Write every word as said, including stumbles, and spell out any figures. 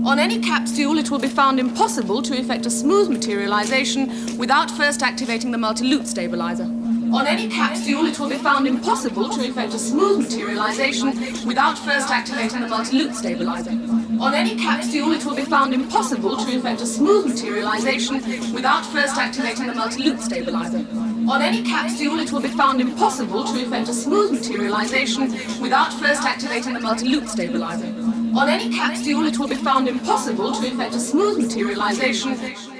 On any capsule, it will be found impossible to effect a smooth materialization without first activating the multi-loop stabilizer. On any capsule, it will be found impossible to effect a smooth materialization without first activating the multi-loop stabilizer. On any capsule, it will be found impossible to effect a smooth materialization without first activating the multi-loop stabilizer. On any capsule, it will be found impossible to effect a smooth materialization without first activating the multi-loop stabilizer. On any capsule, it will be found impossible to effect a smooth materialization